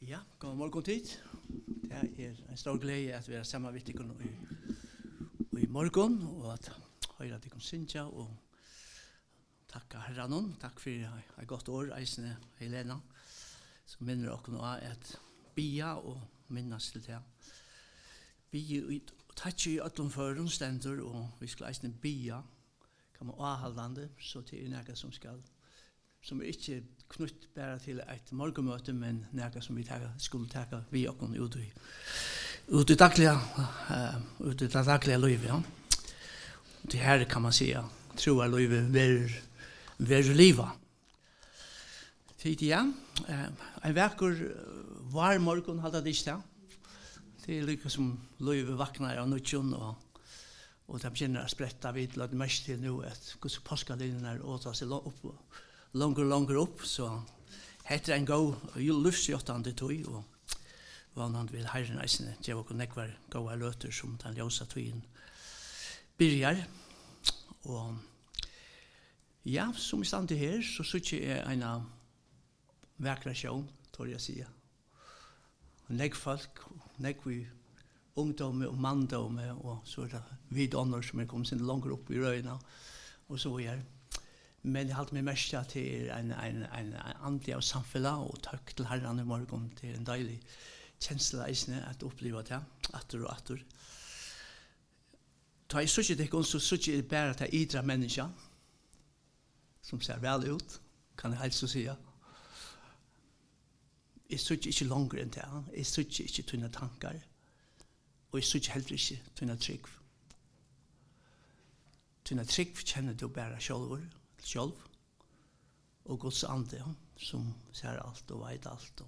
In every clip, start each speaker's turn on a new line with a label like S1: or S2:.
S1: Ja, god morgen tid. Det en stor glede at vi er sammen med dere i morgen, og at høre dere synge, og takke herren. Takk for et godt år, Eisne Helena, som minner dere nå at bia og minnes til det. Bia og takke i ødelen føren stender, og vi skal Eisne bia, kan man avholdende, så til noe som ikke knytt bare til et morgenmøte, men noe som vi skulle ta vi og ut i det daglige livet. Ja. Det her kan man si, tror jeg livet ver livet. Tid ja, en vekker var morgen hadde det ikke. Det like som livet vakner av nødtjen, og de begynner å sprette vidt, la det mest til nå, at hvordan påskalinjen åter seg opp longer upp, så heter en god livsgjøttende tøy, og hva han vil herren eisene, det var nekvar gode løter som den ljøsa tøyen byrjar. Og ja, som i stand til her, så synes jeg en vekra sjån, tror jeg sier. Folk, nekvi ungdomme og mandomme, og så er det vidånder som kommet sin langer opp i røyna, og så er men jeg halte meg mest til en andlig av samfunnet, og takk til herren i morgen til en deilig kjensleisende at oppleve det, atter og atter. Da jeg synes det så synes jeg bare til idra mennesker, som ser vel ut, kan jeg helst si. Jeg synes ikke langer enn det, jeg synes ikke tunne tanker, og jeg synes heller ikke tunne trygg. Tunne trygg kjenner du bare selv, og Guds ande, som ser alt og vet alt.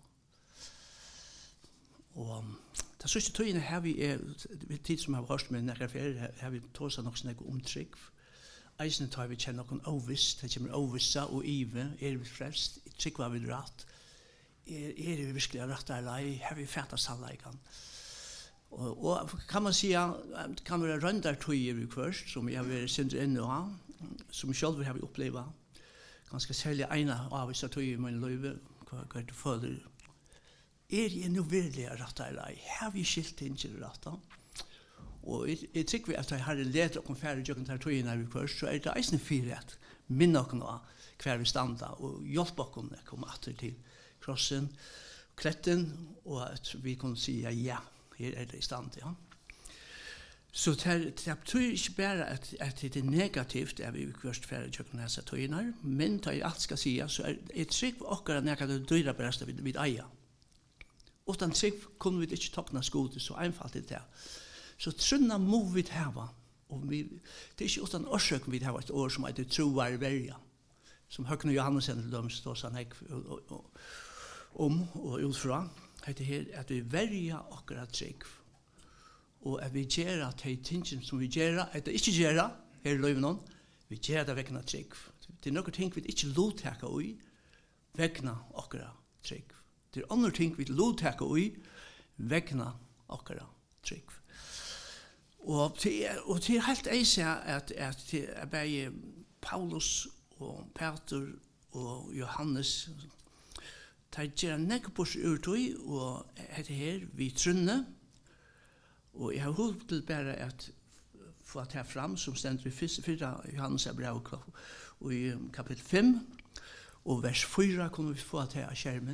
S1: Og det er sørste tøyene her vi tid som jeg har hørt med nære ferie, her vi tås av noe omtrykk. Eisene tar vi kjenner noen overvist, det kommer overvissa og ive, vi frelst, trykk var vi rett, vi virkelig rett eller ei, her vi fæta sannleikan. Og kan man si, kan være røndartøyer først, som jeg vil sindre inn og ha, som selv har vi opplevd. Ganske særlig en av disse tøyer i min liv, hva du føler. Jeg nå virkelig rett eller ei? Har vi skilt inn til rett? Og jeg tykker at jeg har lett og færre jøkken til tøyene vi først, så det eisende fyret, minne dere hver vi standa, og hjelpe dere komme etter til krossen, kletten, og at vi kunne si ja, her det i stand, ja. Så det betyr ikke bare at det negativt at vi først færre tjøkken disse tøyene, men da jeg alt skal si, så er trygg for dere når det dyrer berest vid eia. Utan trygg kunne vi ikke tokna skodet, så einfalt det. Så trunna må vi hava, og det er ikke utan årsøken vi hava et år som heter troar verja, som Høgne Johannesson til dem står sånn om og utfra, heter her at vi verja akkurat trygg, og at vi gjør de tingene som vi gjør, at det ikke gjør her i løven, vi gjør det vekkene trygg. Det er noen ting vi ikke lovtaker i, vekkene akkurat trygg. Det er andre ting vi lovtaker i, vekkene akkurat trygg. Og det er helt eisig at det er bare Paulus og Peter og Johannes, de gjør nekker på seg urtøy, og etter her vi trunner, og jeg har håpet til bare at få det her fram, som stender i 4. Johannes brev og i kapittel 5, og vers 4 kunne vi få det her av skjermen.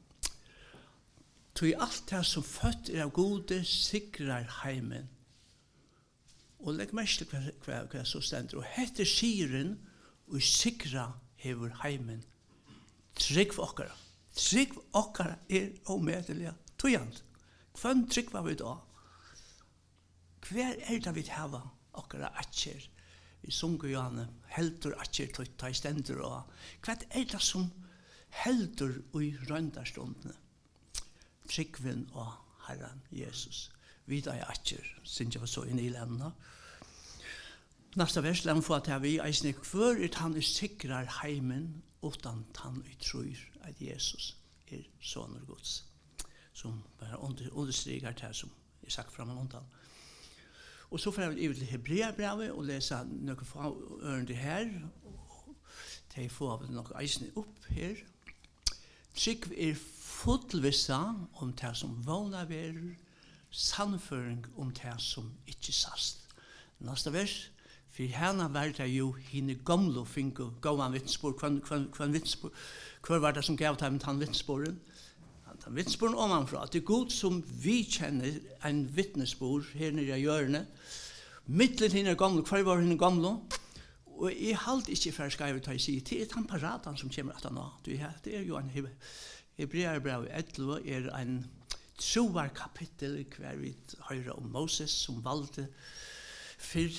S1: «Tog alt det som født av gode, sikrer heimen». Og legg mest til hva så stender. Og hette siren, og sikra hever heimen. Trygg for okkara. Trygg for okkara omedelig. Tøyant. Hvem trygg var vi da? Hver det vi hava okkara atjer? Vi sunger Johanne, heldur atjer tøyta i stender og hva det som heldur i røndarstundene? Tryggven og Herren Jesus. Vida i atjer, synes jeg var så inn i lendene. Neste vers, la meg få at vi eisne hver han sikrar heimen utan han tror at Jesus soner Guds. Som bare understryker det som sagt fram og undan. Og så får jeg over til Hebreabrevet og lese noen få ørende her. De får noen eisene opp her. Trygg fullvissa om det som vågna verur, sannføring om det som ikke sast. Næsta vers, for hana var det jo hine gamle finko gavan vittnesbord, hver var det som gav dem han vittnesborden? Han vittnesborden omanfra, at det er god som vi kjenner en vittnesbord her nere i hjørnet, mittlen hine gamle, hver var hine gamle, og jeg halte ikke for skrivet til å si, det er han paraten som kommer etter nå. Det er jo en Hebreerbrev 11 er en troar kapittel hver vi hører om Moses som valgte for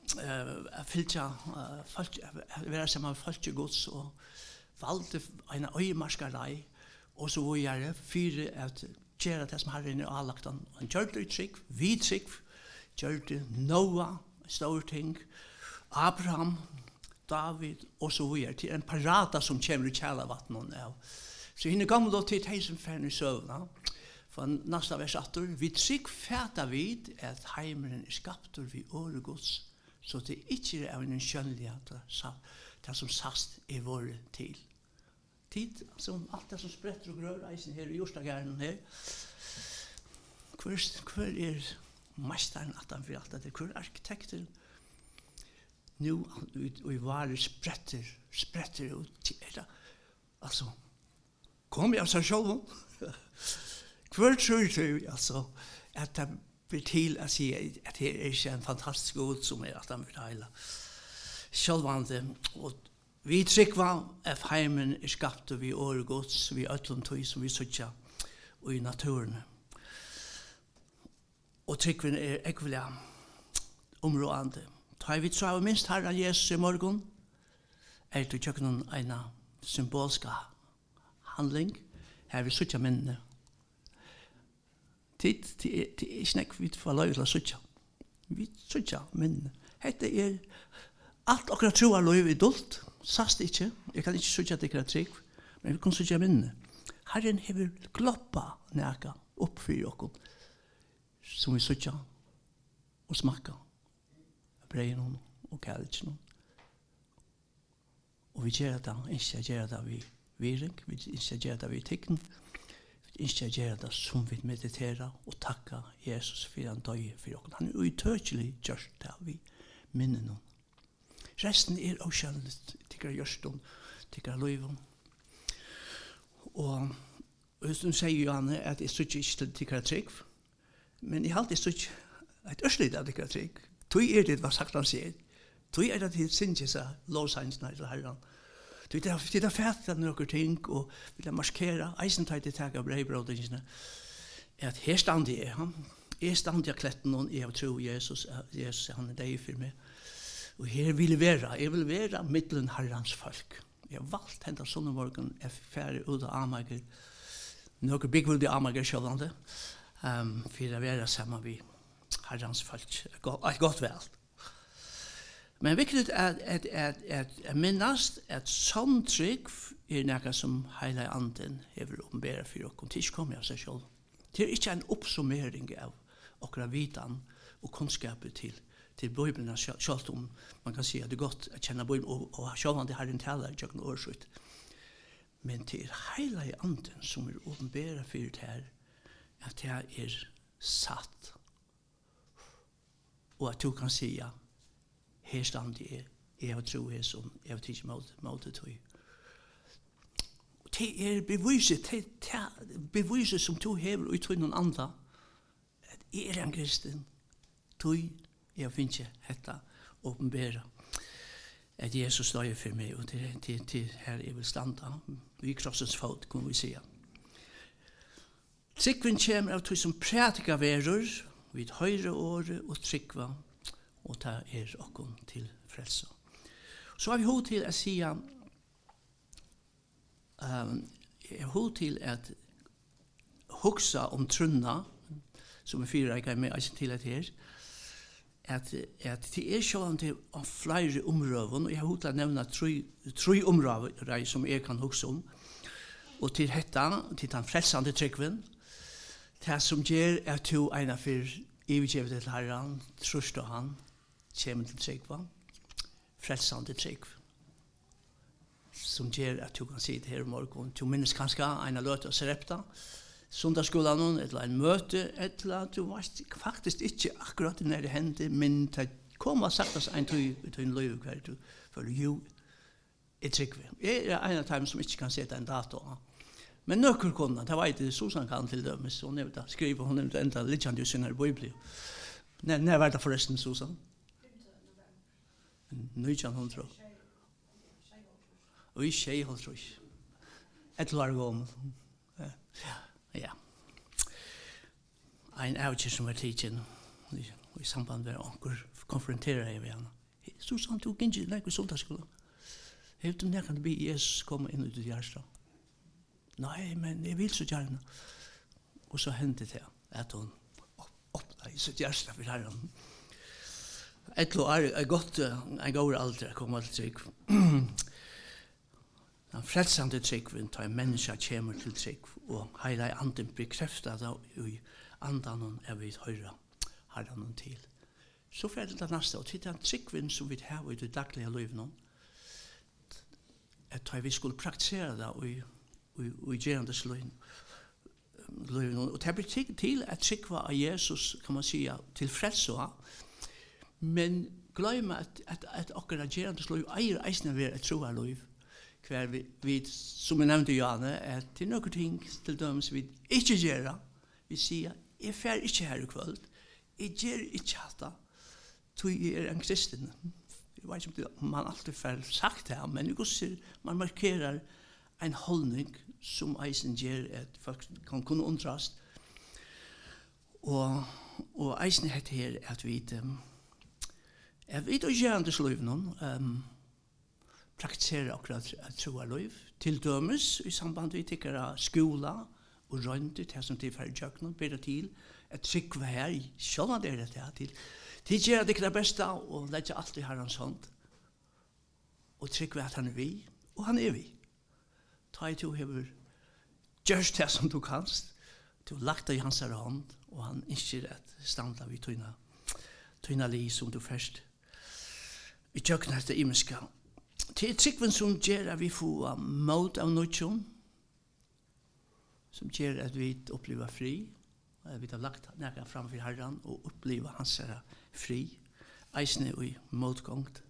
S1: være sammen med folkegods og valgte en øyemarskere og så videre for at gjøre det som Herren er avlagt han. Han gjør det trygg, vi trygg, gjør det Noah, store ting, Abraham, David og så videre til en parada som kommer i kjælavattnen av. Så henne gamle til de som færne i søvna, for næsta vers 8, vi trygg fæta vid at heimeren er skapt vi åregods, så det ikke er en skjønnlighet det som sast er våre til. Tid, som alt det som spretter og grør eisen her i Jorstagærnen her, hver er mesteren at han for alt det, hver er arkitekter, nu og i varer spretter ut til det, altså, kom jeg av seg selv, hver tror du, altså, at det blir til å si at det er ikke en fantastisk god som er at han vil heile. Selvvande, og vi tryggva at heimen er skapt og vi åregods, vi øtlom tøy som vi søtja og i naturen. Og tryggven er ekvelig områdende. Ta vi tror minst Herren Jesus i morgen, er det ikke noen ena symbolska handling, her vi søtja minnene. Det er ikke nek vi får lov til å søtja. Vi søtja minnene. Hette er alt akkurat tro er lov i dult, sast ikke. Jeg kan ikke søtja det ikke trygg, men vi kan søtja minnene. Herren hever gloppa neka opp for okkur, som vi søtja og smakka. Brein og kærlighet. Og vi gjør det, ikke gjør det vi viring, vi ikke gjør det vi tikkene, vi ikke gjør det som vi mediterer og takker Jesus for han døye for oss. Han er utøkelig gjort det vi minner noen. Resten er avkjønnet, tykker gjørston, tykker løyven. Og hun sier jo han at jeg synes ikke til tykker trygg, men jeg har alltid synes et ørselig av tykker trygg. Tui er det hva sagt han sier. Tui er det til sinnes av lovsegnsene til Herren. Tui er det fætet noen ting, og vil markere, eisen tar til teg av breibrådingene, at her stand jeg, jeg stand jeg kletten noen, jeg har tro Jesus han er deg for meg. Og her vil jeg vil være middelen Herrens folk. Jeg har valgt hendt av sånne morgen, jeg færre ut av Amager, noen byggvulde Amager sjålande, for å være sammen vi Herrens folk, et godt vel. Men viktig at minnast at sånn trygg er noe som hele anden hever åpenbæra for oss. Det ikke kommer av seg selv. Det er ikke en oppsummering av okra vidan og kunnskapet til Bibelen selv om man kan si at det er godt å kjenne Bibelen og selv om det har en taler i jøkken årsut. Men det er hele anden som er åpenbæra for det her at det er satt og at du kan si ja, her stand jeg har tro her som jeg har tidsi måte tog. Det er beviset som du hever ut for noen andre at jeg er en kristen tog jeg finner ikke dette åpenbæra at Jesus døyer for meg og til her jeg vil standa vi krossens fot, kan vi si. Tryggven kommer av tog som prætika verur vid høyre året og tryggva, og ta okkom til frelsa. Så har vi hod til å si, hod til at hugsa om trunna, som fyra ikke med eisen til at her, at det sjåan til flere områden, og jeg har hod til å nevne tre områder som jeg kan hugsa om, og til dette, til den frelsande tryggven, det som gjør at du ena for ivgjevet til Herren, trøst og han, kommer til tryggva, frelsande tryggv. som ger at du kan si det her i morgen. Du minnes kanskje en av løte og serepta, sundagsskolen, eller en møte, eller du var faktisk ikke akkurat når det hendte, men det kom og sagt oss en tog til en løy hver du føler jo et trykve. Jeg en av dem som ikke kan sette en dato. Men nøkker kunne, det var ikke Susan kan til dømes, hun nevnte å skrive, hun nevnte enda litt kjent i sin her bøybli. Når var det forresten, Susan? 1900. Og i tjejhåll, tror jeg. Et år gammel. Ja. En avgjør som var tidsen, i samband med onker, konfronterer jeg med henne. Susan, du kan ikke leke sundagsskolen. Jeg vet om jeg kan be Jesus komme inn ut i hjertet. Nei, men jeg vil så gjerne. Og så hendte det at hun åpnet i sitt hjertet for herren. Et år er godt, en går aldri å komme til trygg. Den frelsende tryggven tar en menneske kommer til trygg, og hele anden bekrefter det i andan er vi høyre herren til. Så får det neste, og til den tryggven som vi har i det daglige livet, at vi skulle praktisere det i gjerendes liv. Og det blir til at tryggva av Jesus, kan man si, til frelse, men glömma att akkurat gjerendes liv eier eisne ved et troa liv, hver vi, som jeg nevnte Janne, at det noen ting til dømes vi ikke gjør. Vi sier, jeg fer ikke her i kvöld, jeg gjør ikke hatt det, jeg en kristen. Jeg vet ikke om man alltid får sagt det, men jeg gusser, man markerer en holdning som eisen gjør at folk kan kunne undrast. Og eisen heter her at vi og gjerendes liv noen, praktiserer akkurat troa liv, til dømes i samband med tikkere skola og rønte til som til ferdig kjøkken, bedre til at tryggva her, selv om det til. De gjør det det beste og legger alltid herrens hånd. Og tryggva at han er vi, og han er vi. Ta i to hever gjørst det som du kanst, du lagt det i hans hånd, og han ikke at standa vi tøyna liv som du først. Vi kjøkken etter imenska. Til tryggven som gjør at vi får mot av nødjon, som gjør at vi opplever fri, at vi har lagt nægget framfor herren og opplever hans fri, eisne og motgångt.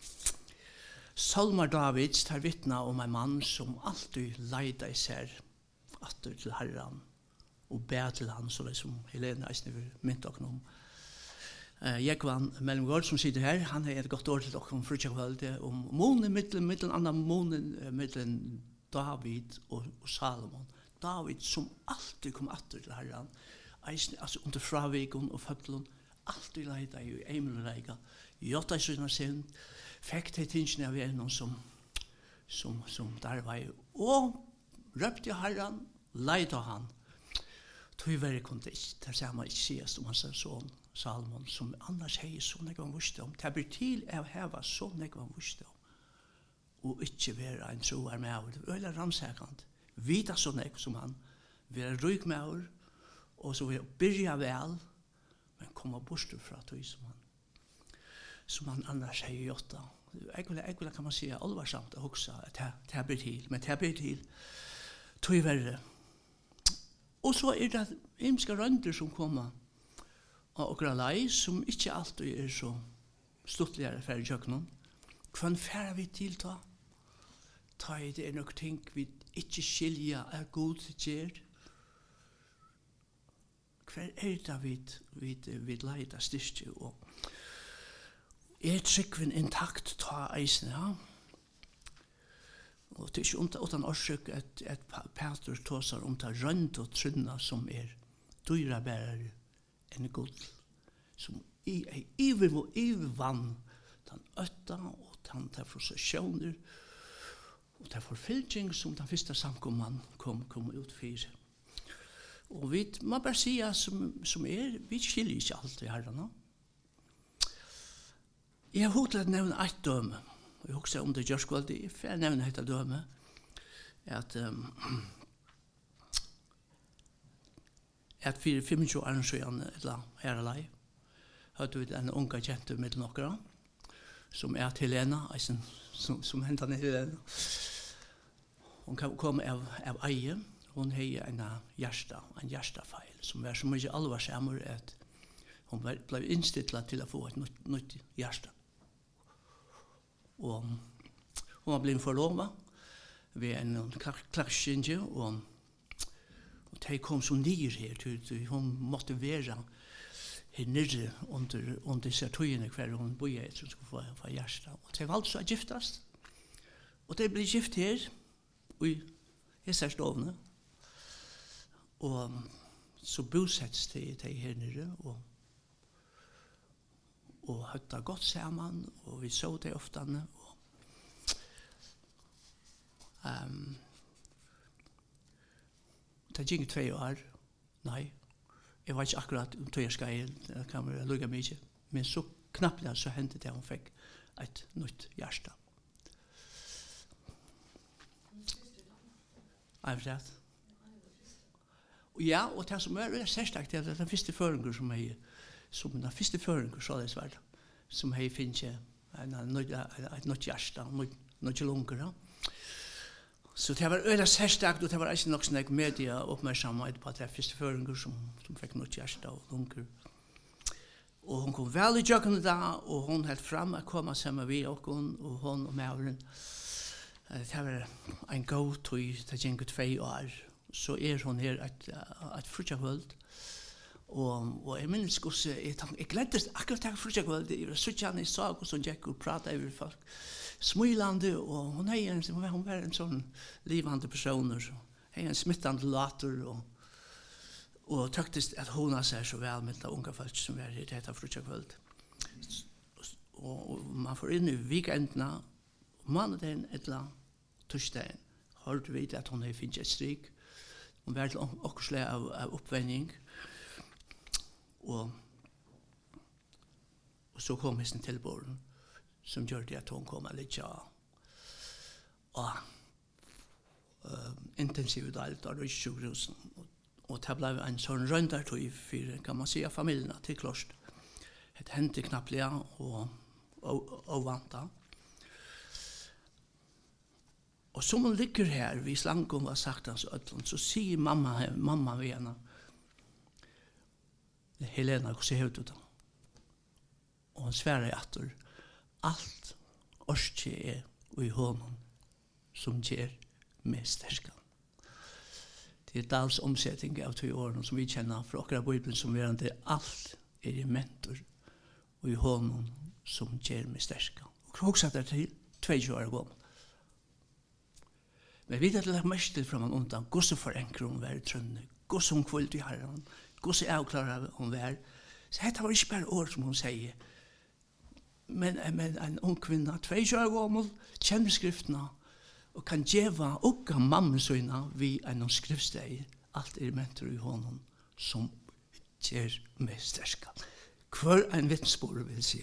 S1: Salmar Davids tar vittna om en mann som alltid leida især atter til herren og ber til han, så det som Helene eisne vil mynte oss om. Jekvann Mellomgård som sitter her, han har et godt år til dere om frutjakvalget, om månen mittelen annan månen mittelen David og Salomon. David som alltid kom atter til herren, altså under fraviken og føttelen, alltid leida i eimelreika, gjort i sinne sin, fikk til tingene av en som der var i, og røpte herren, leida han. Tog være kunde ikke, det ser man ikke sies om hans son Salomon, som annars hei så nekvann vurste om. Det blir til å heva så nekvann vurste om, og ikke være en troer med over. Det er veldig ramsækant. Vita så nekvann som han, være ryk med over, og så vil jeg byrja vel, men komme bort fra tog som han annars hei gjort. Egentlig kan man si alvarsamt og hoksa at det blir til, men det blir til tog være. Og så det imska rønder som kommer av okra lei, som ikke alltid så sluttligere for kjøkkenen. Hvordan færer vi til ta? Ta i det nok ting vi ikke skilja god gjør. Hver det vi leida styrke og tryggven intakt ta eisen, ja. Og det ikke utan årsøk at Peter tåsar ta rønt og trunna som dyrabærere enn god, som ivervann den øtta og den til frustrasjoner og til forfylking som den første samkomman kom ut for. Og vi må bare si som vi skiljer ikke alltid herrene. Jeg har hodet å nevne et døme, og jeg husker om det gjør skvaldig, for jeg nevner et døme, at for 25 år siden, eller her alai, hadde vi en unga kjente med nokra, som Helena, som hentan Helena. Hon kom av eie. Hon hei en hjertafeil, som var så mye alvarsammer at hon ble innstittlet til å få et nytt hjerte. Og hon var blitt forlovet ved en klaskinje, og de kom så nyer her, hon måtte være her nere under disse tøyene hver hun bor i, som skulle få hjerte. Og de valgte så å giftast, og de ble gift her, i hese stovene, og så bosetts de her nere, og høtta godt sammen, og vi så det ofte, det gikk 2 år, nei, jeg var ikke akkurat om 2 år skal det kan være lukket mye, men så knappt så hendte det hun fikk et nytt hjerte. Avsett. Ja, og det som er særstakt er den første føringer som den første føringer, så det svært, som jeg finner et nytt hjerte, nytt lunger. Så det var øyla særstakt, og det var ikke nok sånn media oppmerksomhet på at det er første føringer som fikk nytt hjerte og lunger. Og hun kom vel i jøkken da, og hun helt frem å komme sammen med oss, og hun og mævren. Det var en god tog, det gikk 2 år. Så hun her et frutjakvøld. Og jeg minnes hvordan jeg gleddes akkurat til frutjakvøld. Jeg var suttjane i sag og sånn gikk og pratet over folk. Smilande, og hun var en sånn livande person. En smittande later, og tøktes at hun har seg så vel med de unge folk som var i dette frutjakvøld. Og man får inn i weekendene, mandagen eller torsdagen, hørte vi at hun finnet et stryk. Hun var til åkersle av oppvending. Og så kom hesten tilborden, som gjør det at hun kom litt intensiv delt av Røysjukhusen. Og det ble en sånn røndartøy for, kan man si, familiene til klost. Et hendte knapplige og vanta. Og som hun ligger her, hvis Langom var sagt hans ødlund, så sier mamma ved henne, Helena, hvordan er det da? Og hun sverre etter, alt orske er i hånden som gjør med sterskene. Det er Dals omsetning av 2 årene som vi kjenner fra akkurat Bibelen som er det alt er i mentor og i hånden som gjør med sterskene. Og også at det er 22 år gammel. Men vi hadde lagt mest til fra man undan, hvordan forenkler hun var i trønne, hvordan hun kvølte i herren, hvordan avklarer hun var. Så dette var ikke bare ord som hun sier. Men en ung kvinne, 22 år gammel, kjenner skriftene, og kan gjøre okka mamma søyna vi en skriftsteg, alt er mentor i hånden som gjør med sterska. Hver en vittnesbord vil si.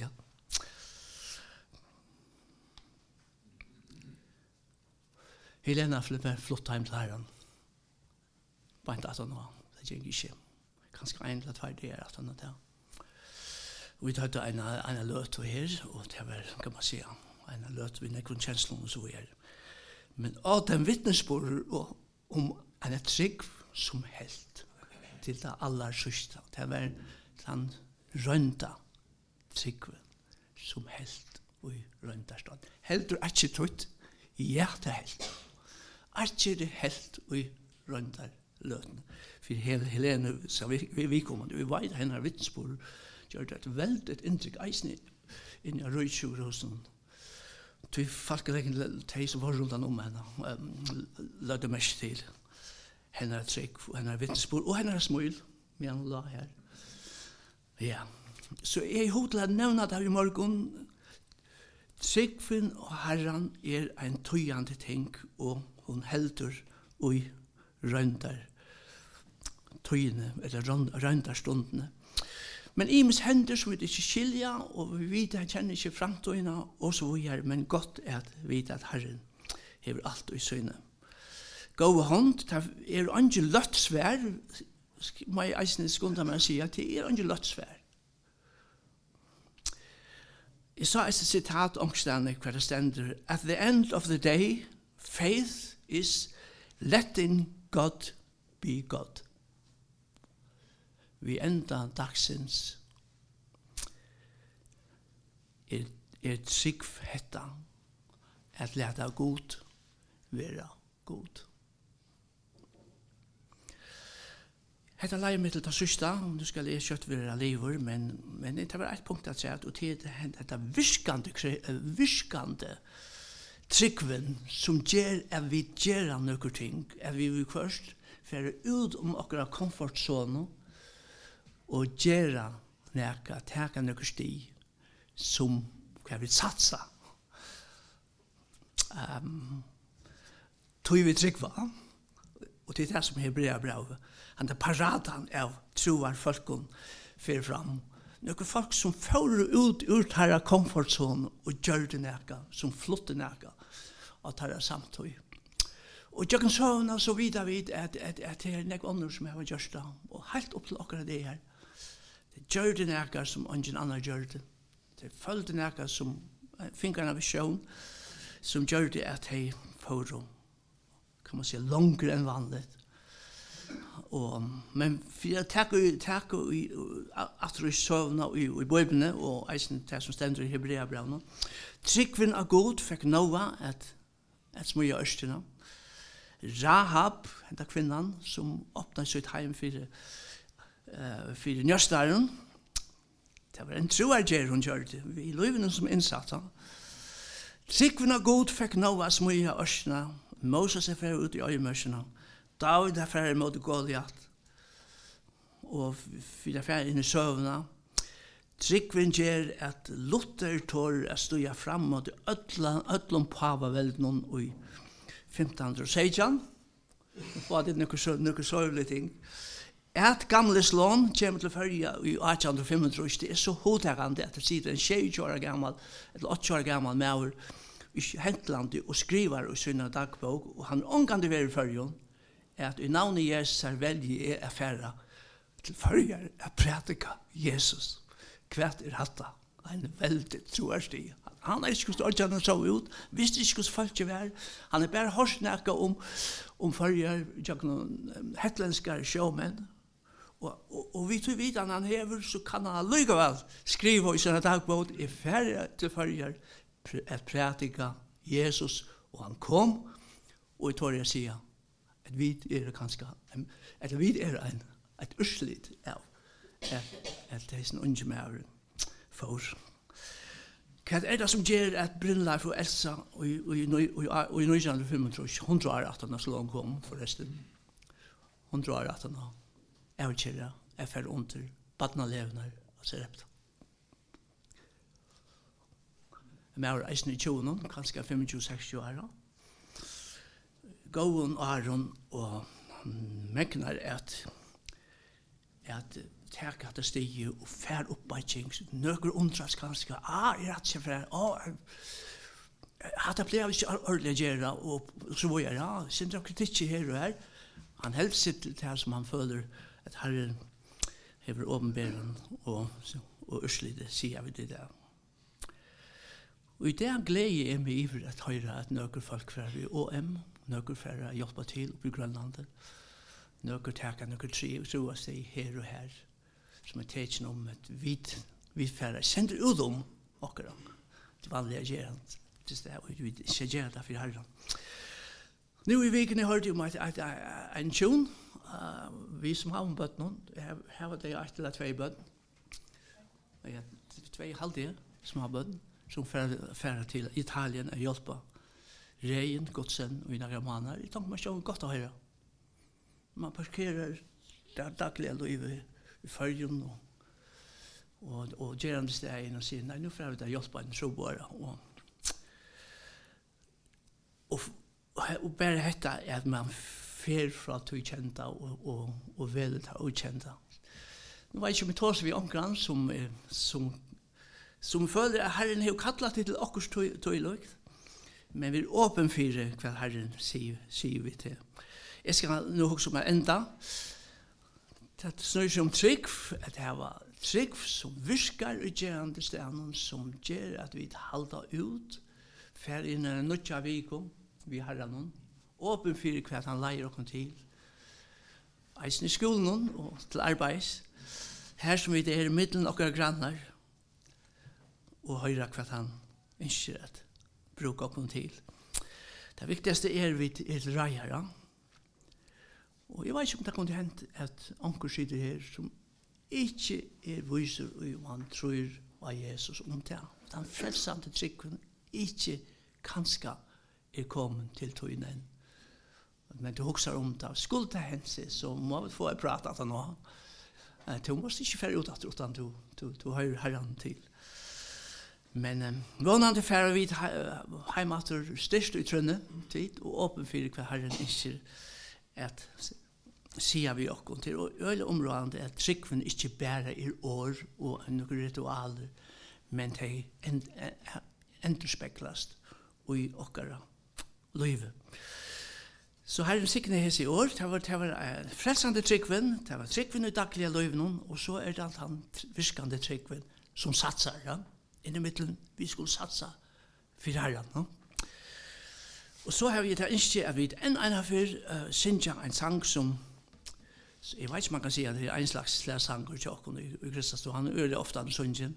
S1: Helena flyttet flott hjem til herren. Bare ikke at han var. Det gikk ikke. Kanskje 1 eller 2 dager at han var der. Og vi tatt en løt her, og det var, kan man si, en løt vi nekker kjenslene og så her. Men av den vittnesbord om en trygg som helt til det aller sørste. Det var den rønda tryggven som helt og røndarstand. Helt er ikke tøtt. Ja, det er helt. Ikke det helt og røndar løtene. For Helene, så vi kommer, vi vet henne vittnesbord, gjør det et veldig inntrykk eisende inn i Røysjukhusen. Til folkeleggen, de som var rundt om henne, lødde mest til henne trygg, henne vittnesbord, og henne smil, med han la her. Ja, så jeg hodler nevna det i morgen. Tryggven og herran er en tøyande ting, og hun heldur og røndar tøyene, eller røndar stundene. Men imes hender som vi ikke skilja, og vi vet at kjenner ikke framtøyene, og så vi er, men godt er at vi vet at herren hever alt i søyne. Gåve hånd, det er ikke løttsvær, må jeg eisne skunda meg å si, at det er ikke løttsvær. Jeg sa et sitat omstående hva det stender. At the end of the day, faith is Letting God be God. Vi enda dagsins trygg hetta at leta god vera god. Hetta leier mig til ta systa, nu skal jeg kjøtt være lever, men det var et punkt at jeg og til dette virkande tryggven som gjør at vi gjør noen ting, at vi først fer ut om okra komfortzone og gjør noe, teka noen sti som kan vi satsa. Tog vi tryggva, og det det som Hebrea brevet, han er paraden av troar folkene fyrir fram. Noen folk som fører ut ur tarra komfortzone og gjør det neka, som flotte neka av tarra samtøy. Og jeg kan sovna så videre vid at det er nek ånder som jeg har gjort det, og helt opp til akkurat det her. Det gjør det neka som ingen annan gjør det. Det følger det neka som fingrarna vision, som gjør det at jeg får, kan man si, langere enn vanligt. Men for jeg takker at jeg sovna i Bibelen og eisen det som stender i Hebrea-brevene. Tryggven av god fikk Noah et smøye østene. Rahab, den kvinnan som åpnet sitt heim for njøstaren. Det var en troargjer hun gjør det. Vi løyvene som innsatte. Tryggven av god fikk Noah smøye østene. Moses er ferdig ut i øyemørsene. David er ferdig mot Goliath, og vi er ferdig inn i søvna. Tryggven gjør at Luther tår å stå fram mot ødlom pavavelden i 1516. Og det er noen sørlige ting. At gamle slån kommer til førje i 1835, det er så hodtakende at det sitter en 20 år gammel, eller 8 år gammel maur i Hentlandet og skriver i sin dagbok, og han omgående være i førjen, at i navnet Jesus velger affæra til førjer å prædika Jesus. Hvert hatta? Han veldig troarstig. Han ikke hvordan ordene så ut, visste ikke hvordan folk var. Han bare hørt snakka om førjer, hetlenskere sjåmenn. Og vi tror vidt han hever, så kan han likevel skrive i sin dagbok, i færre til førjer å prædika Jesus, og han kom, og jeg tror jeg sier, at vi er kanskje, at vi er et urslit av at det er en unge med for. Hva er det som gjør at Brynleif for Elsa i 1935, 100 år at han så langt kom forresten, 100 år at han er kjære, er ferdig under badnalevner og Sarepta. Jeg er eisen i 20, kanskje 25-60 år. Gåen Aron og megnar at teka det stiget og fær oppbygging, nøkker undras kanskje, jeg rett seg for at det ble ikke ordentlig gjøre, og så var jeg, sindra kritikk her og her, han helst sitt til det som han føler at Herren hever åpenbæren og urslidet, sier vi det der. Og i det gleder jeg meg iver at høyre at nøkker folk fra OM, nøkker for å hjelpe til oppe i Grønlandet, nøkker taker, nøkker troa seg her og her, som er tekjen om at vi færre sender ut om akkurat, det vanlige gjerant, og vi ikke gjør det for Herren. Nå i viken jeg hørte om en tjon, vi som har bøtt noen, her var det 1 eller 2 bøtt, 2 halvdige som har bøtt, som færre til Italien og hjelpe Reien, Godsen og i några månader. Jeg tenker man ikke godt å høre. Man parkerer der daglig i førjen og gjør andre steder og sier, nei, nå får vi da hjelpe en trobåre. Og bare dette er at man fer fra to kjenta og veldig ta ukjenta. Nå var jeg ikke med tås vi omkring som føler at Herren har kallat til okkurs tøyløk. Men vi er åpen for hva Herren sier vi til. Jeg skal nå huske om enda. Det snøyer seg om trygg, at det var trygg som virker i gjerne stedene, som gjør at vi halter ut, fer inn i nødja viko, vi Herren, åpen for hva han leier oss til. Eisen i skolen og til arbeids. Her som vi er i middelen av grannar og høyre hva han ønsker at bruke oss til. Det viktigste vi reier. Og jeg vet ikke om det kunne hent at anker sitter her som ikke viser og han tror av Jesus om det. Den frelsende trykken ikke kanskje kommet til tøynen. Men du husker om det. Skulle det hent seg, så må vi få prate at nå. Du måste ikke fære ut at utan du hører herren til. Men vånande fære vi heimater styrst i trønne tid, og åpen for hva herren ikke at sier vi okkur til øyne områdene at tryggven ikke bare år og noen ritualer, men de endurspeklast i okkara livet. Så herren sikne hese i år, det var frelsande tryggven, det var tryggven i daglige liven, og så det alt han virkande tryggven som satsar, ja? Inni middelen vi skulle satsa for herren. Ja? Og så har vi det ønske at vi enn synger en sang som jeg vet ikke man kan si at det en slags sanger til åkken i Kristus, han ører ofte an sungen.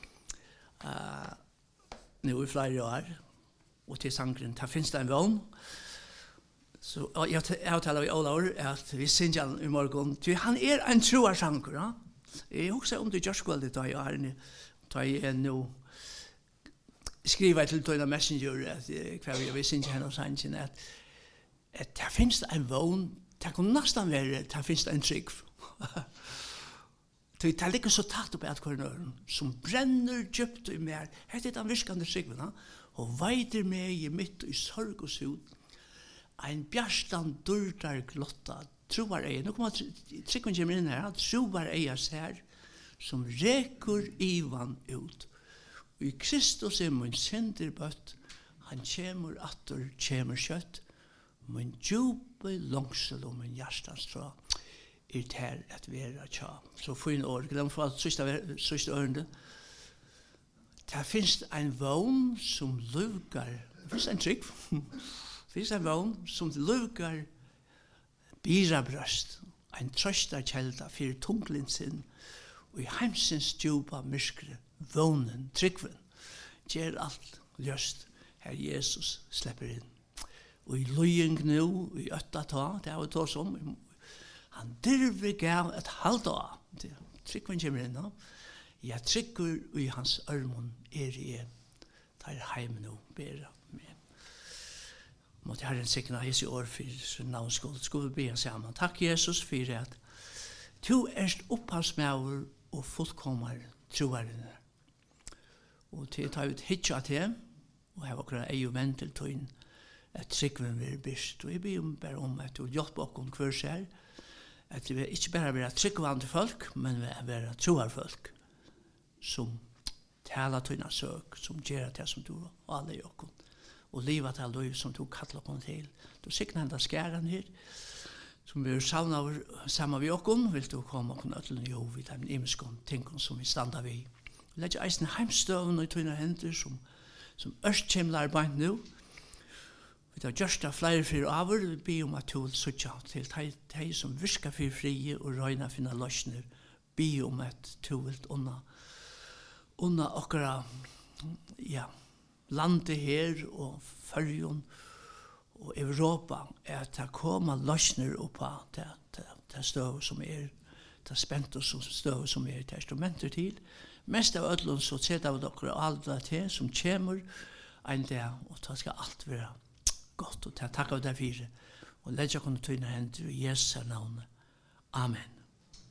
S1: Nå i flere år, og til sangren, der finnes det en vogn. Så jeg avtaler vi Olaur at vi synger han i morgen, til han en troar sanger. Ja? Jeg husker om det gjør skvældig da jeg nå skriver til Tøyna Messenger at hva vi synger henne og sangen at der finnes det en vogn. Det kunne nesten være, det finnes en trygg. Det ligger så tatt opp i atkornøren, som brenner djupt i mer. Hette den virkende tryggen, og veider meg i midt i sorg og sod. En bjærstan durdar glotta, troar eier. Nå kommer tryggen kommer inn her, troar eier ser, som rekur ivan ut. Og i Kristus min synderbøtt, han kjemur atter, kjemur kjøtt, min djupe langsel og min hjertans tra her at vera tja. Så fin år, glem for at sørste ørende. Det finnes en vogn som lugar, det finnes en trygg, det finnes en vogn som lugar birabrøst, en trøstarkjelda for tunglinsin, og i heimsins djupa myskre, vognen, tryggven, gjør alt løst her Jesus slipper inn. Og i løying nå, i 8 ta, det har vi tås om, han dirver gav et halvt av. Tryggven kommer inn nå. Jeg trygger i hans ørmon i der heim nå, bera med. Måtte Herren sikna hese år for navnskål. Skulle vi be sammen. Takk Jesus for at du erst opphavsmauer og fullkommer troarene. Og til å ta ut hitja til, og her var akkurat ei og venn til tøyen, at tryggven vil bist. Og jeg ber bare om at du hjelper oss hver seg, at vi ikke bare være tryggvande folk, men vi være troarfolk, som taler tøyna søk, som gjør det som du alle gjør oss, og livet til liv som du kattler oss til. Du sikner enda skæren her, som vi savner sammen med oss, vil du komme og nøtlen jo vid de imenskene tingene som vi stander ved. Vi legger eisen heimstøven og tøyna hender som ørstkjemler beint nå. Vi tar gjørst av flere fyrir over, vi ber om at du vil sutja til de som virker for frie og røyna finna løsner. Ber om at du vil unna okkara landet her og Førjun og Europa at det kommer løsner oppa til støv som det spent og støv som til instrumenter til. Mest av ødlån så setter vi dere alle til som kommer en dag, og da skal alt være godt, og takk av deg fire, og legger kunne tøyne hender i Jesu navn. Amen.